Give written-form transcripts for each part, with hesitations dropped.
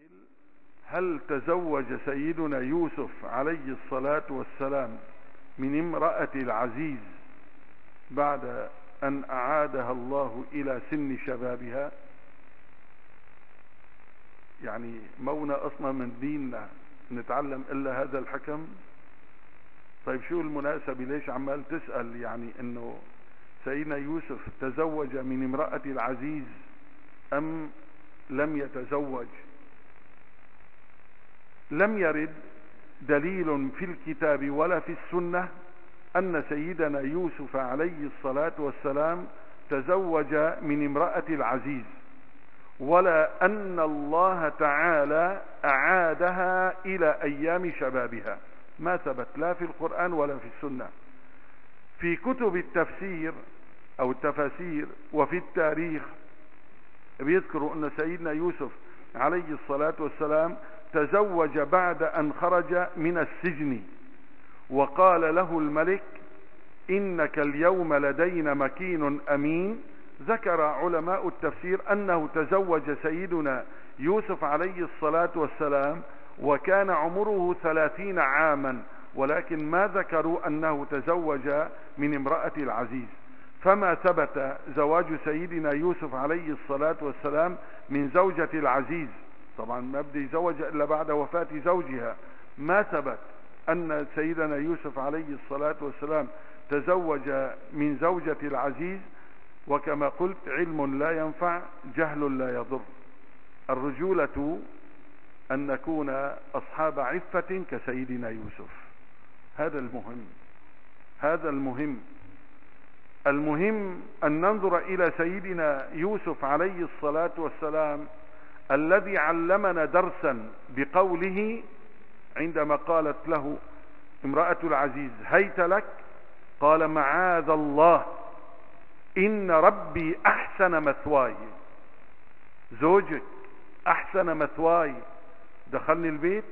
هل تزوج سيدنا يوسف عليه الصلاة والسلام من امرأة العزيز بعد أن أعادها الله إلى سن شبابها؟ يعني مونا أصلا من ديننا نتعلم إلا هذا الحكم. طيب شو المناسبة؟ ليش عمال تسأل يعني إنه سيدنا يوسف تزوج من امرأة العزيز أم لم يتزوج؟ لم يرد دليل في الكتاب ولا في السنة أن سيدنا يوسف عليه الصلاة والسلام تزوج من امرأة العزيز، ولا أن الله تعالى أعادها إلى أيام شبابها. ما ثبت لا في القرآن ولا في السنة. في كتب التفسير أو التفاسير وفي التاريخ بيذكروا أن سيدنا يوسف عليه الصلاة والسلام تزوج بعد أن خرج من السجن، وقال له الملك إنك اليوم لدينا مكين أمين. ذكر علماء التفسير أنه تزوج سيدنا يوسف عليه الصلاة والسلام وكان عمره 30 عاما، ولكن ما ذكروا أنه تزوج من امرأة العزيز. فما ثبت زواج سيدنا يوسف عليه الصلاة والسلام من زوجة العزيز، طبعا ما بدي يزوج إلا بعد وفاة زوجها. ما ثبت أن سيدنا يوسف عليه الصلاة والسلام تزوج من زوجة العزيز. وكما قلت علم لا ينفع جهل لا يضر. الرجولة أن نكون أصحاب عفة كسيدنا يوسف. هذا المهم، هذا المهم. المهم أن ننظر إلى سيدنا يوسف عليه الصلاة والسلام الذي علمنا درسا بقوله عندما قالت له امرأة العزيز هيت لك، قال معاذ الله إن ربي أحسن مثواي. زوجك أحسن مثواي، دخلني البيت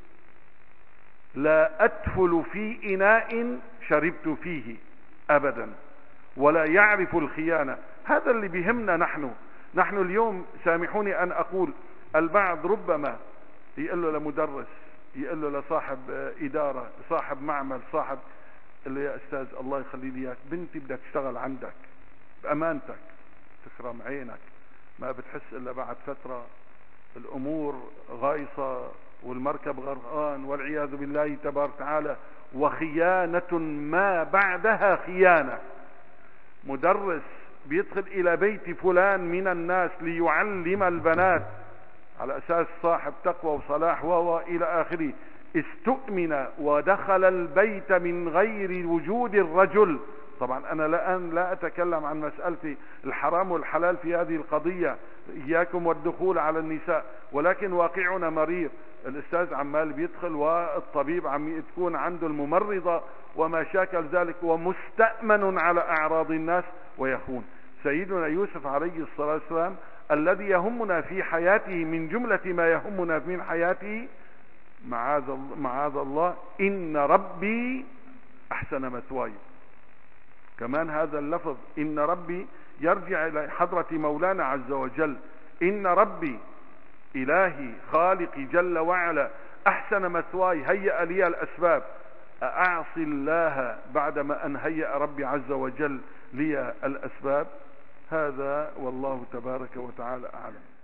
لا أدخل في إناء شربت فيه أبدا، ولا يعرف الخيانة. هذا اللي بيهمنا نحن اليوم. سامحوني أن أقول البعض ربما يقول له لمدرس، يقول له لصاحب إدارة، صاحب معمل، صاحب، اللي يا أستاذ الله يخلي لي إياك بنتي بدها تشتغل عندك بأمانتك، تكرم عينك، ما بتحس إلا بعد فترة الأمور غايصة والمركب غرقان والعياذ بالله تبارك وتعالى، وخيانة ما بعدها خيانة. مدرس بيدخل إلى بيت فلان من الناس ليعلم البنات على أساس صاحب تقوى وصلاح إلى آخره، استؤمن ودخل البيت من غير وجود الرجل. طبعا أنا الآن لا أتكلم عن مسألة الحرام والحلال في هذه القضية، إياكم والدخول على النساء، ولكن واقعنا مرير. الأستاذ عمال بيدخل والطبيب عم تكون عنده الممرضة وما شاكل ذلك، ومستأمن على أعراض الناس ويخون. سيدنا يوسف عليه الصلاة والسلام الذي يهمنا في حياته من جملة ما يهمنا من حياته معاذ الله إن ربي أحسن مثواي. كمان هذا اللفظ إن ربي يرجع إلى حضرة مولانا عز وجل. إن ربي إلهي خالقي جل وعلا أحسن مثواي، هيأ لي الأسباب، أعصي الله بعدما أن هيأ ربي عز وجل لي الأسباب؟ هذا والله تبارك وتعالى أعلم.